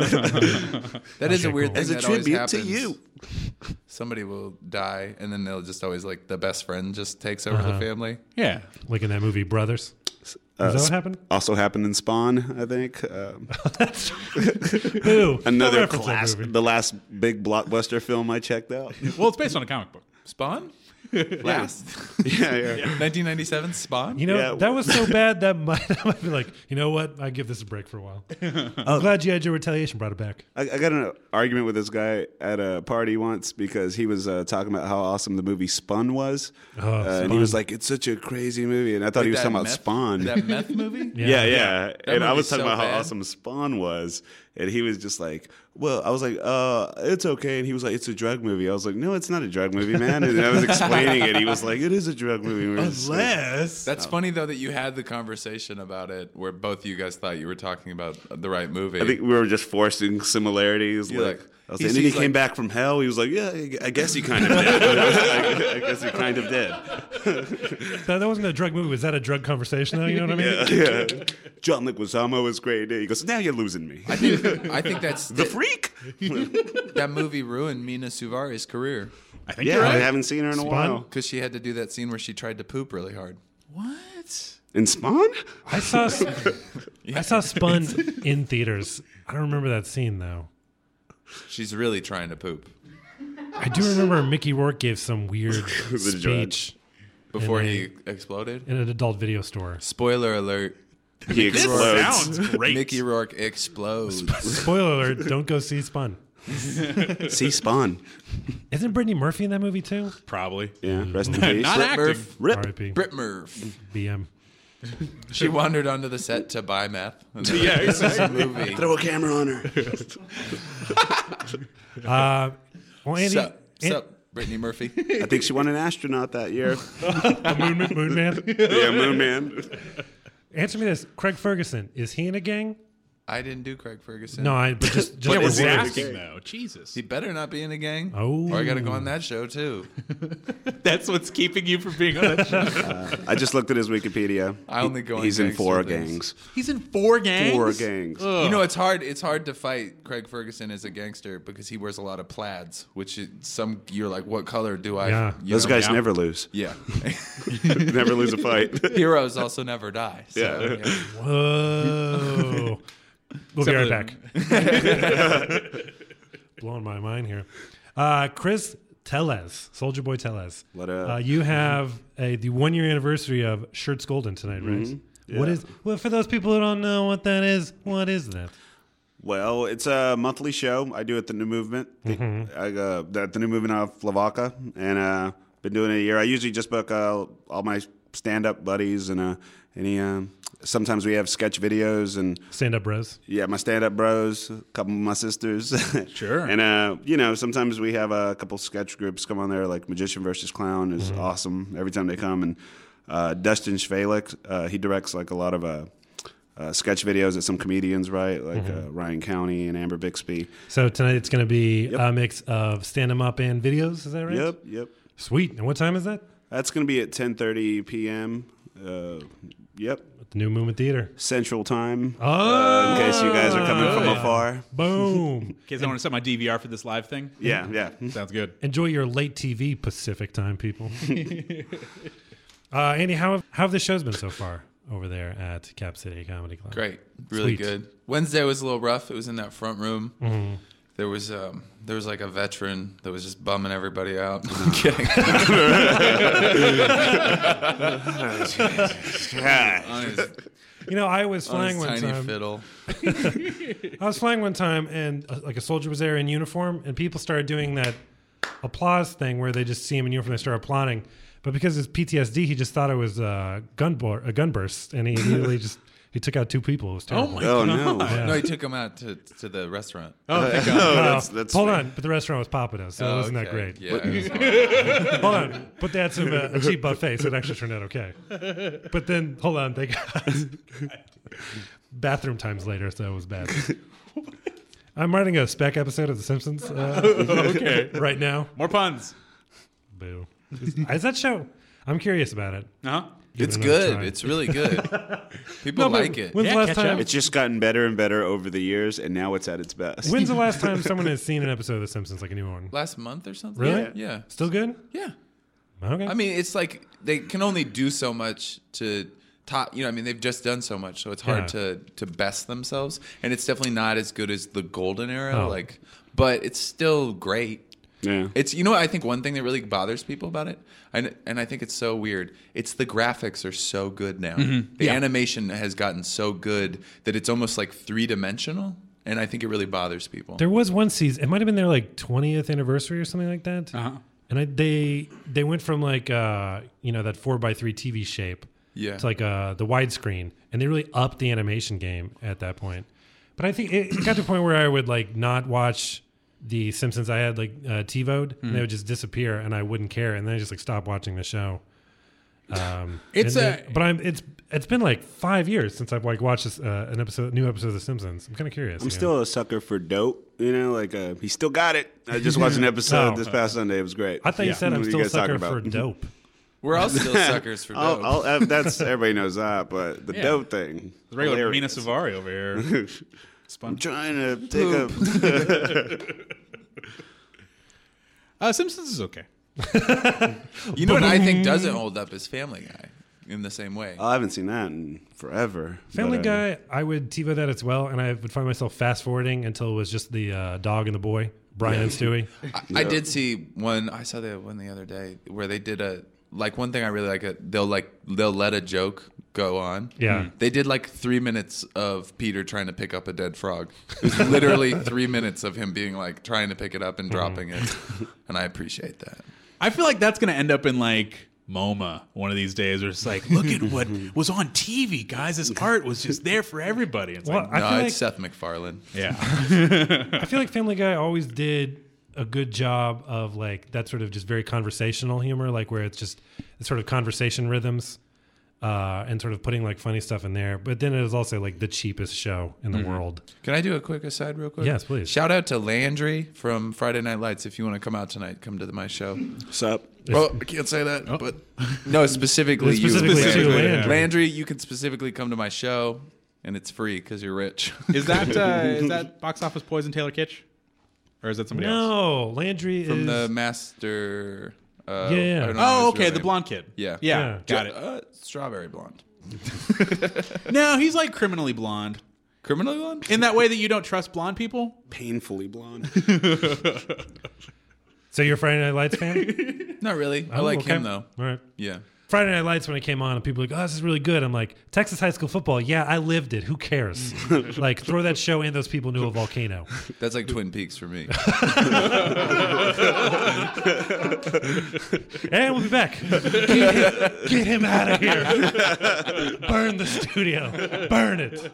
That is a Okay, weird cool. thing As a that always tribute to happens. you. Somebody will die, and then they'll just always like the best friend just takes over Uh-huh. the family. Yeah. Like in that movie Brothers. Is Uh, that what happened? Also happened in Spawn, I think. Um, Who? another Don't reference that class, movie. the last big blockbuster film I checked out. Well, it's based on a comic book. Spawn? Last yeah, yeah. nineteen ninety-seven Spawn? You know, Yeah. that was so bad that might, I might be like, you know what? I give this a break for a while. I'm glad you had your retaliation brought it back. I, I got in an argument with this guy at a party once because he was uh, talking about how awesome the movie Spun was. Oh, uh, And he Spun. was like, it's such a crazy movie. And I thought Like he was that talking about meth- Spawn. That meth movie? Yeah, yeah. And I movie's was talking so about how bad. awesome Spawn was. And he was just like, well, I was like, uh, it's okay. And he was like, it's a drug movie. I was like, no, it's not a drug movie, man. And I was explaining it. He was like, it is a drug movie. We were just like- Unless. That's funny though that you had the conversation about it where both of you guys thought you were talking about the right movie. I think we were just forcing similarities. You're Like, like- I was he like, and then he sees, came like- back from hell. He was like, yeah, I guess he kind of did. I, I guess he kind of did. That, that wasn't a drug movie. Was that a drug conversation though? You know what I mean? Yeah. John Leguizamo was great. He goes, now you're losing me. I think I think that's The freak. that movie ruined Mina Suvari's career I think Yeah, you're I right. haven't seen her in a Spawn? while. because she had to do that scene where she tried to poop really hard. What? In Spawn? I saw I saw Spun in theaters. I don't remember that scene though. She's really trying to poop I do remember Mickey Rourke gave some weird The speech judge. before And he exploded. in an adult video store. Spoiler alert: He This explodes. sounds great. Mickey Rourke explodes. Spoiler alert, don't go see Spun. See Spawn. Isn't Brittany Murphy in that movie too? Probably. Yeah, rest in peace. Not Britt acting. Murph. Rip. R I P. Britt Murph. B M. She wandered onto the set to buy meth. And then Yeah, this is a movie. Throw a camera on her. Uh, well, Andy, Sup, An- sup, Brittany Murphy. I think she won an astronaut that year. a moon, moon man. Yeah, Moon Man. Answer me this: Craig Ferguson, is he in a gang? I didn't do Craig Ferguson. No, I but just just Yeah, for we're is he- laughs. asking though. Jesus, He better not be in a gang. Oh. Or I got to go on that show too. that's what's keeping you from being on that show. I just looked at his Wikipedia. I only go on He's in gangster four things. gangs. He's in four gangs. Four gangs. Ugh. You know, it's hard. It's hard to fight Craig Ferguson as a gangster because he wears a lot of plaids. Which is some you're like, what color do I? Yeah. you Those know? guys yeah. never lose. Yeah. Never lose a fight. Heroes also never die. So, Yeah. yeah. Whoa. We'll be Except right for back. Blowing my mind here. Uh, Chris Tellez, Soldier Boy Tellez. What up? Uh, you have a the one year anniversary of Shirts Golden tonight, right? Mm-hmm. What Yeah. is well for those people who don't know what that is? What is that? Well, it's a monthly show I do at the New Movement. Mm-hmm. I, uh, at the New Movement of Lavaca, and uh, been doing it a year. I usually just book uh, all my stand-up buddies and uh, any. Um, sometimes we have sketch videos and Stand up bros. yeah, my stand-up bros, a couple of my sisters. Sure. And uh, you know, sometimes we have a couple sketch groups come on there, like Magician versus Clown is awesome every time they come. And uh, Dustin Schvalek, uh, he directs like a lot of uh, uh, sketch videos that some comedians write, like uh, Ryan County and Amber Bixby. So tonight it's going to be Yep. a mix of stand 'em up and videos. Is that right? Yep, yep. Sweet. And what time is that? That's going to be at ten thirty p.m. Uh, yep, At the New Movement Theater. Central Time. Oh, Uh, in case you guys are coming from yeah. afar. boom. In case I want to set my D V R for this live thing. Yeah, yeah. Sounds good. Enjoy your late T V Pacific time, people. uh, Andy, how have, how have the shows been so far over there at Cap City Comedy Club? Great, really Sweet. good. Wednesday was a little rough. It was in that front room. Mm-hmm. There was um, there was like a veteran that was just bumming everybody out. I'm kidding. On his, You know, I was on flying his one tiny time. fiddle. I was flying one time, and uh, like a soldier was there in uniform, and people started doing that applause thing where they just see him in uniform, they start applauding. But because it's P T S D, he just thought it was a gun bor- a gun burst, and he immediately just he took out two people. It was terrible. my Oh, god. no. Yeah. No, he took him out to, to the restaurant. Oh, thank God. Oh, Uh, that's, that's hold sweet. on, but the restaurant was Papados, so it Oh, wasn't that okay. great. Yeah, it was- Hold on, but they had some uh, a cheap buffet, so it actually turned out okay. But then, hold on, they got bathroom times later, so it was bad. I'm writing a spec episode of The Simpsons uh, Okay. right now. More puns. Boo. Is, is that show? I'm curious about it. Uh huh. Give it's it another good. try. It's really good. People No, but like it. When's Yeah, the last catch time? up. It's just gotten better and better over the years, and now it's at its best. When's the last time someone has seen an episode of The Simpsons, like a new one? Last month or something? Really? Yeah. Yeah. Still good? Yeah. Okay. I mean, it's like they can only do so much to top. You know, I mean, they've just done so much, so it's hard Yeah. to to best themselves. And it's definitely not as good as the golden era. Oh. Like, but it's still great. Yeah. It's you know what I think one thing that really bothers people about it, and and I think it's so weird. It's the graphics are so good now. The Yeah. animation has gotten so good that it's almost like three dimensional, and I think it really bothers people. There was one season. It might have been their like twentieth anniversary or something like that. Uh huh. And I, they they went from like uh, you know that four by three T V shape Yeah. to like uh, the widescreen, and they really upped the animation game at that point. But I think it, it got to a point where I would like not watch the Simpsons. I had like uh, TiVoed, and they would just disappear, and I wouldn't care, and then I just like stopped watching the show. Um, It's and a- then- but I'm it's it's been like five years since I've like watched this, uh, an episode, new episode of The Simpsons. I'm kind of curious. I'm again. still a sucker for dope. You know, like uh, he still got it. I just watched an episode Oh. this past Sunday. It was great. I thought you Yeah. said I'm What are you still a guys talking sucker for about? dope. We're all still suckers for dope. I'll, I'll, uh, that's everybody knows that, but the Yeah. dope thing. The regular Mina hilarious. Savari over here. I'm Spun. trying to take a. Uh, Simpsons is okay. You know what I think doesn't hold up is Family Guy in the same way. I haven't seen that in forever. Family but, uh, Guy, I would TiVo that as well, and I would find myself fast forwarding until it was just the uh, dog and the boy, Brian and Stewie. I, I did see one. I saw that one the other day where they did a like one thing I really like. It they'll like they'll let a joke go on. Yeah. They did like three minutes of Peter trying to pick up a dead frog. It was literally three minutes of him being like trying to pick it up and dropping it, and I appreciate that. I feel like that's going to end up in like MoMA one of these days, where it's like, look at what was on T V, guys. This art was just there for everybody. It's Well, like, I no, feel it's like Seth MacFarlane. yeah. I feel like Family Guy always did a good job of like that sort of just very conversational humor, like where it's just it's sort of conversation rhythms. uh, and sort of putting like funny stuff in there. But then it was also like the cheapest show in the Mm-hmm. world. Can I do a quick aside real quick? Yes, please. Shout out to Landry from Friday Night Lights. If you want to come out tonight, come to the, my show. What's up? Well, I can't say that, but no, specifically, Specifically you. to Landry. Landry. Landry, you can specifically come to my show, and it's free because you're rich. Is that uh, is that box office poison Taylor Kitsch, or is that somebody else? No, Landry From is the Master. Uh, Yeah, yeah. I don't know Oh, his okay, real the name. blonde kid. Yeah. yeah, Yeah. got it. Uh, strawberry blonde. No, he's like criminally blonde Criminally blonde? in that way that you don't trust blonde people. Painfully blonde. So you're a Friday Night Lights fan? Not really. I Oh, like okay. him though. All right. Yeah. Friday Night Lights, when it came on and people were like, oh, this is really good. I'm like, Texas high school football. Yeah, I lived it. Who cares? Like, throw that show in. Those people knew a volcano. That's like Twin Peaks for me. And we'll be back. Get him, get him out of here. Burn the studio. Burn it.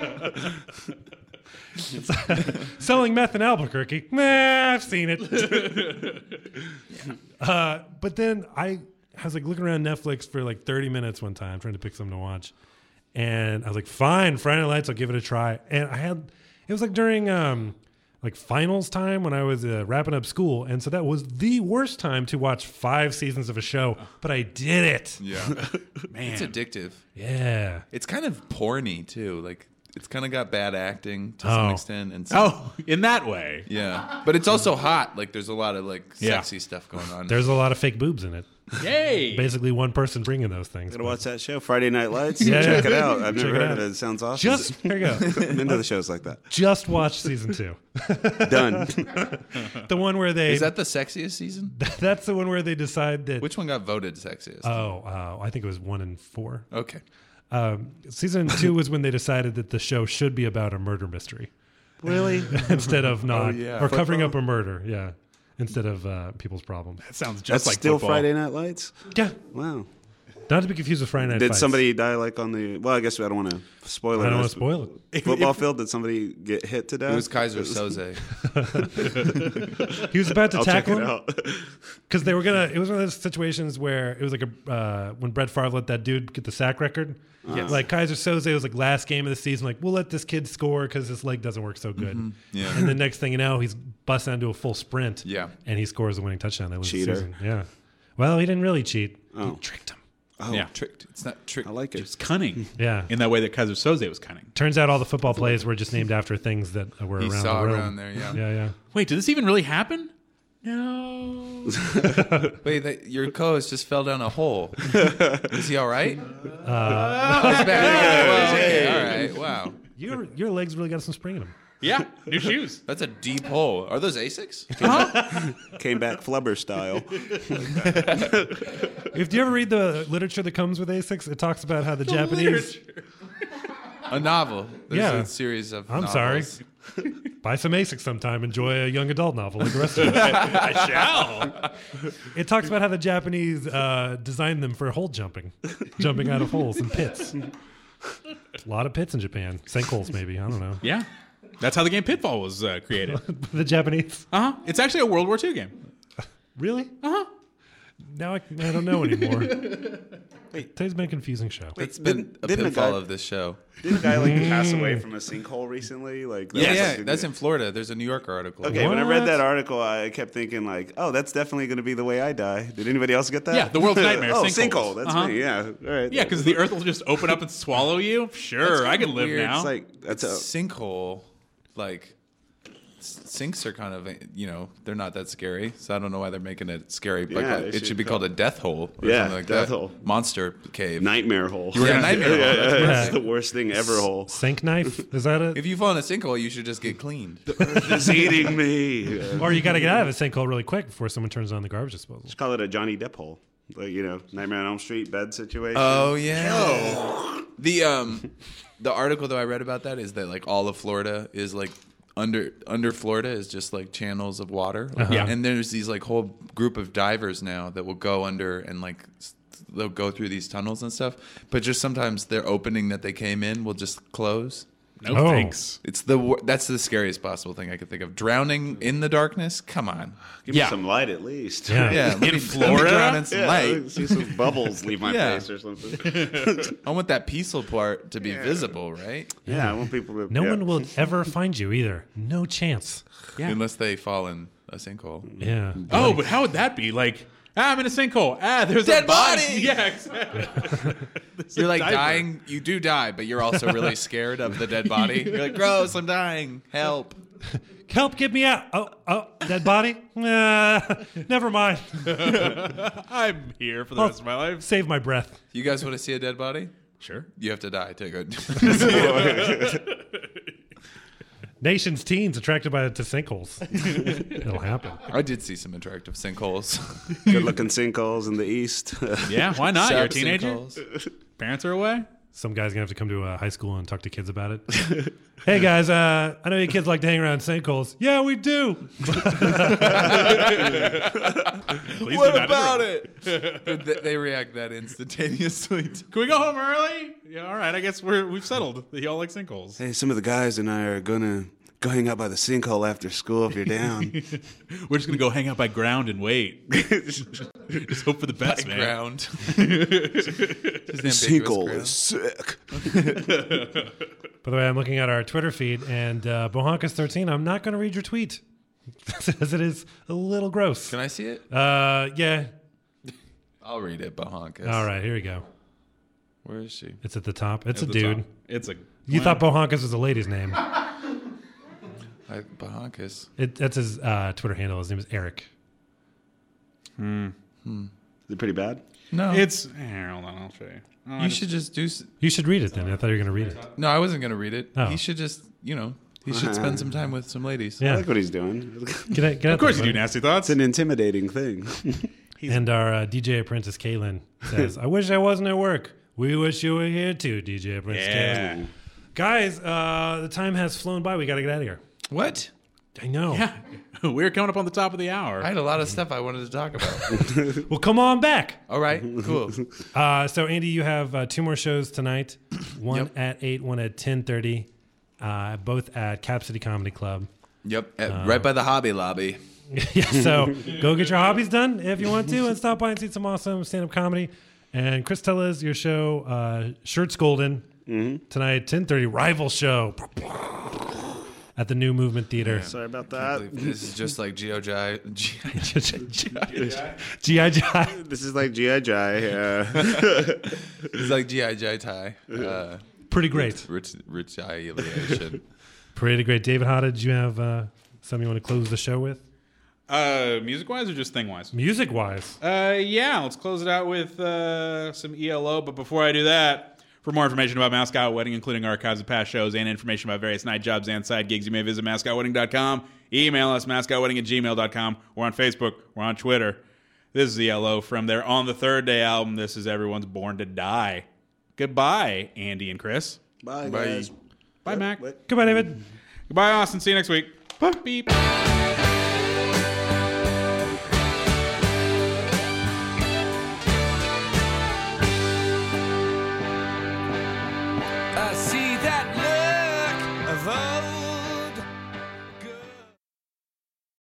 It's selling meth in Albuquerque. Nah, I've seen it. uh, but then I, I was like looking around Netflix for like thirty minutes one time, trying to pick something to watch. And I was like, fine, Friday Night Lights, I'll give it a try. And I had, it was like during um, like finals time when I was uh, wrapping up school. And so that was the worst time to watch five seasons of a show, but I did it. Yeah. Man, It's addictive. Yeah. It's kind of porny too. Like it's kind of got bad acting to some Oh. extent, and some, oh, in that way. yeah. But it's also hot. Like there's a lot of like Yeah. sexy stuff going on. There's a lot of fake boobs in it. Yay! Basically one person bringing those things. Gotta but- watch that show, Friday Night Lights. Yeah, Check yeah. it out. I've Check never it heard out. of it. It sounds awesome. Just, there you go. I'm into the shows like that. Just watch season two. Done. The one where they, Is that the sexiest season? that's the one where they decide that, Which one got voted sexiest? oh, uh, I think it was one and four. okay. Um, season two was when they decided that the show should be about a murder mystery Really? instead of not, yeah. or covering up a murder. Yeah. Instead of uh, people's problems. That sounds just That's like still football. Friday Night Lights? Yeah. Wow. Not to be confused with Friday Night Did Fights. somebody die like on the? Well, I guess I don't want to spoil it. I don't want to spoil it. Football field? Did somebody get hit to death? It was Kaiser Soze. He was about to I'll check tackle it him. out. Because they were gonna. It was one of those situations where it was like a uh, when Brett Favre let that dude get the sack record. Yes. Like Kaiser Soze was like last game of the season. Like we'll let this kid score because his leg doesn't work so good. Yeah. And the next thing you know, he's busting into a full sprint. Yeah. And he scores the winning touchdown. They lose the Cheater. season. Yeah. Well, he didn't really cheat. He Oh. tricked him. Oh, Yeah. Tricked. It's not tricked. I like it. It's cunning. Yeah. In that way that Kaiser Soze was cunning. Turns out all the football plays were just named after things that were He around saw the room. around there, yeah. Yeah. Yeah. Wait, did this even really happen? No. Wait, that, your co-host just fell down a hole. Is he all right? Uh, He's back. Well, okay, all right. Wow. Your your legs really got some spring in them. Yeah, new shoes. That's a deep hole. Are those Asics? Came back flubber style. If you ever read the literature that comes with Asics, it talks about how the, Japanese. A novel. There's Yeah. a series of I'm novels. sorry. Buy some Asics sometime. Enjoy a young adult novel like the rest of us. I shall. It talks about how the Japanese uh, designed them for hole jumping, jumping out of holes and pits. A lot of pits in Japan. Sinkholes, maybe. I don't know. Yeah. That's how the game Pitfall was uh, created. The Japanese. Uh huh. It's actually a World War Two game. Really? Uh huh. Now I, I don't know anymore. Wait, today's been a confusing show. It's been Didn't- a didn't a pitfall guy- of this show. Didn't a guy like pass away from a sinkhole recently? Like that Yeah, was, yeah. like, That's in Florida. There's a New Yorker article. Okay, when I read What? that article, I kept thinking like, "Oh, that's definitely going to be the way I die." Did anybody else get that? Yeah, the world's nightmare, oh, sinkholes. sinkhole. That's Uh-huh. me. Yeah. All right. Yeah, because the Earth will just open up and swallow you. Sure, I can live weird. now. it's like that's a Sinkhole, like s- sinks are kind of, you know, they're not that scary. So I don't know why they're making it scary. But Yeah, like, they it should should be call- called a death hole or Yeah, something like death that. hole. Monster cave. nightmare hole. Yeah, nightmare hole. That's Yeah. That's the worst thing ever. Hole. Sink knife? Is that it? If you fall in a sinkhole, you should just get cleaned. It's eating me. Or you got to get out of a sinkhole really quick before someone turns on the garbage disposal. Just call it a Johnny Depp hole. Like, you know, Nightmare on Elm Street bed situation. Oh yeah. The um, the article that I read about that is that like all of Florida is like under under Florida is just like channels of water. Yeah. And there's these like whole group of divers now that will go under and like s- they'll go through these tunnels and stuff. But just sometimes their opening that they came in will just close. No Oh. thanks. It's the wor- that's the scariest possible thing I could think of. Drowning in the darkness. Come on. Give Yeah. me some light at least. Yeah. Yeah, let me- let me Florida? drown in some Yeah, light. see some bubbles leave my Yeah. face or something. I want that peaceful part to be visible, right? Yeah, I want people to. No yeah. one will ever find you either. No chance. Yeah. Unless they fall in a sinkhole. Yeah. Oh, but how would that be? Like, ah, I'm in a sinkhole. Ah, there's Dead a body. body! Yeah, exactly. There's a You're like diaper. dying. You do die, but you're also really scared of the dead body. You're like, gross, I'm dying. Help. Help, get me out. Oh, oh, dead body? Nah, never mind. I'm here for the Oh. rest of my life. Save my breath. You guys want to see a dead body? Sure. You have to die to go. Nation's teens attracted by to sinkholes. It'll happen. I did see some attractive sinkholes. Good looking sinkholes in the east. Yeah, why not? You're a Sharp teenager. sinkholes. Parents are away. Some guy's gonna have to come to a high school and talk to kids about it. Hey guys, uh, I know you kids like to hang around sinkholes. Yeah, we do. Please What do not about interrupt. it? They- they react that instantaneously. Can we go home early? Yeah, all right. I guess we're we've settled that y'all like sinkholes. Hey, some of the guys and I are gonna go hang out by the sinkhole after school if you're down. We're just gonna go hang out by ground and wait. Just hope for the best, man. Ground. Just ambiguous Sinkhole ground. is sick. By the way, I'm looking at our Twitter feed, and uh, Bohankas thirteen, I'm not going to read your tweet, as it is a little gross. Can I see it? Uh, yeah. I'll read it, Bohankas. All right, here we go. Where is she? It's at the top. It's At a the dude. top. It's a. You thought Bohankas was a lady's name. I, Bohankas. It, that's his uh, Twitter handle. His name is Eric. Is it pretty bad? No. It's. Here, hold on. I'll show you. Oh, I You just- should just do. s- You should read it then. I thought you were going to read it. No, I wasn't going to read it. Oh. He should just, you know, he should spend some time with some ladies. I Yeah. like what he's doing. Get out, get out Of course there, you do. buddy. Nasty thoughts. It's an intimidating thing. And our uh, D J apprentice, Kaylin, says, I wish I wasn't at work. We wish you were here too, D J apprentice Yeah. Kaylin. Guys, uh, the time has flown by. We got to get out of here. What? I know. Yeah. We're coming up on the top of the hour. I had a lot of stuff I wanted to talk about. Well, come on back. All right, cool. Uh, so, Andy, you have uh, two more shows tonight. One Yep. at eight, one at ten thirty, uh, both at Cap City Comedy Club. Yep, at, right by the Hobby Lobby. Yeah, so go get your hobbies done if you want to, and stop by and see some awesome stand-up comedy. And Chris Tella's your show, uh, Shirts Golden, tonight, ten thirty, Rival Show at the New Movement Theater. Sorry about I that. believe this is just like G O J. G I G I. Joe. This is like G I. Jai. Uh, It's like G I J tie. Uh, Pretty great. rich, retaliation. Pretty great. David, how did you have uh, something you want to close the show with? Uh, music wise or just thing wise? Music-wise. Uh, yeah, let's close it out with uh, some E L O. But before I do that, for more information about Mascot Wedding, including archives of past shows and information about various night jobs and side gigs, you may visit mascot wedding dot com. Email us, mascot wedding at gmail dot com. We're on Facebook. We're on Twitter. This is E L O from their On the Third Day album. This is Everyone's Born to Die. Goodbye, Andy and Chris. bye, Bye. guys. Bye, Mac. Wait. Goodbye, David. Goodbye, Austin. See you next week. Beep.